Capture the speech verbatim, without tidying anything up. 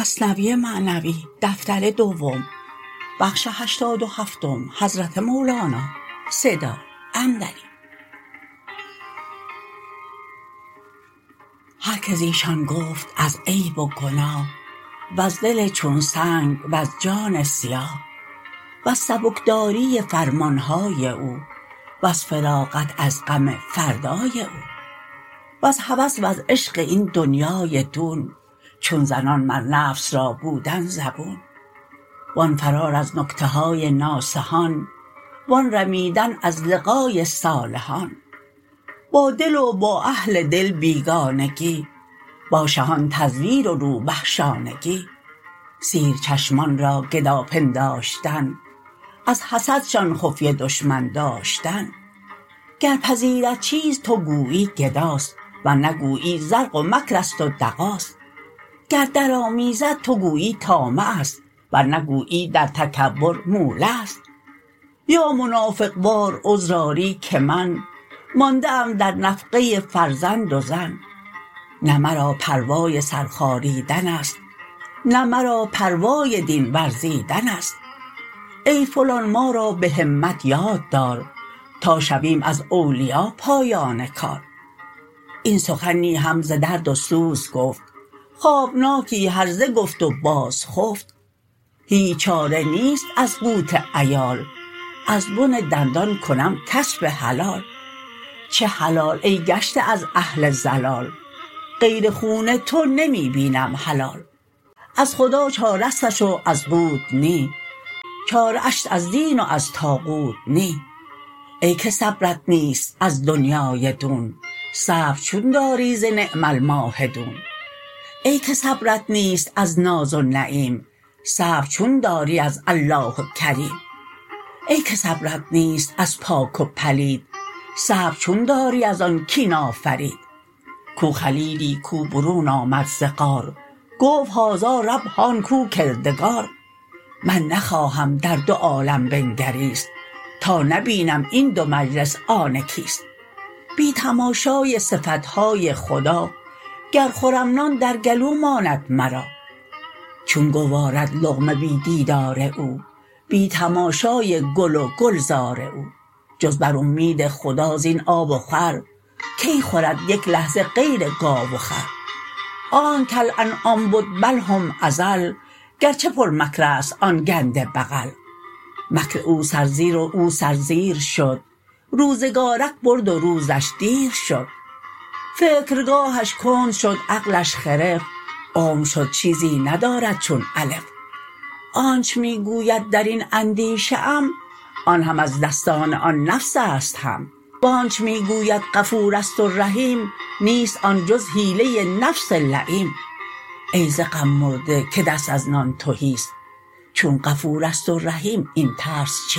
مثنوی معنوی دفتر دوم بخش هشتاد و هفتم حضرت مولانا صدا عمدلی. هر که زیشان گفت از عیب و گناه، وز دل چون سنگ وز جان سیاه، وز سبکداری فرمانهای او، وز فراغت از غم فردای او، وز هوس وز عشق این دنیای دون، چون زنان مر نفس را بودن زبون، وان فرار از نکته های ناصحان، وان رمیدن از لقای صالحان، با دل و با اهل دل بیگانگی، با شهان تزویر و روبه شانگی، سیر چشمان را گدا پنداشتن، از حسدشان خفیه دشمن داشتن. گر پذیرد چیز تو گویی گداست، ور نه گویی زرق و مکرست و دغاست. گر در آمیزد تو گویی طامع است، ور نه گویی در تکبر موله است. یا منافق وار عذر آری که من، مانده ام در نفقه فرزند و زن. نه مرا پروای سر خاریدن است، نه مرا پروای دین ورزیدن است. ای فلان ما را به همت یاد دار، تا شویم از اولیا پایان کار. این سخن نی هم ز درد و سوز گفت، خوابناکی هرزه گفت و باز خفت. هیچ چاره نیست از قوت عیال، از بن دندان کنم کسپ حلال. چه حلال ای گشته از اهل ضلال، غیر خون تو نمی بینم حلال. از خدا چاره استش و از قوت نی، چاره اش از دین و از طاغوت نی. ای که صبرت نیست از دنیای دون، صبر چون داری ز نعم الماهدون. ای که صبرت نیست از ناز و نعیم، صبر چون داری از الله کریم. ای که صبرت نیست از پاک و پلید، صبر چون داری از آن کین آفرید. کو خلیلی کو برون آمد ز غار، گفت هذا رب هان کو کردگار. من نخواهم در دو عالم بنگریست، تا نبینم این دو مجلس آن کیست. بی تماشای صفتهای خدا، گر خورم نان در گلو ماند مرا. چون گوارد لقمه بی دیدار او، بی تماشای گل و گلزار او. جز بر اومید خدا زین آب و خور، کی خورد یک لحظه غیر گاو و خر. آنک کالانعام بد بل هم اضل، گرچه پر مکرست آن گند بغل. مکر او سرزیر و او سرزیر شد، روزگارک برد و روزش دیر شد. فکرگاهش کند شد عقلش خرف، عمر شد چیزی ندارد چون الف. آنچ می گوید در این اندیشه ام، آن هم از دستان آن نفس است هم. وانچ می گوید غفورست و رحیم، نیست آن جز حیله نفس لییم. ای ز غم مرده که دست از نان تهیست، چون غفورست و رحیم این ترس چیست؟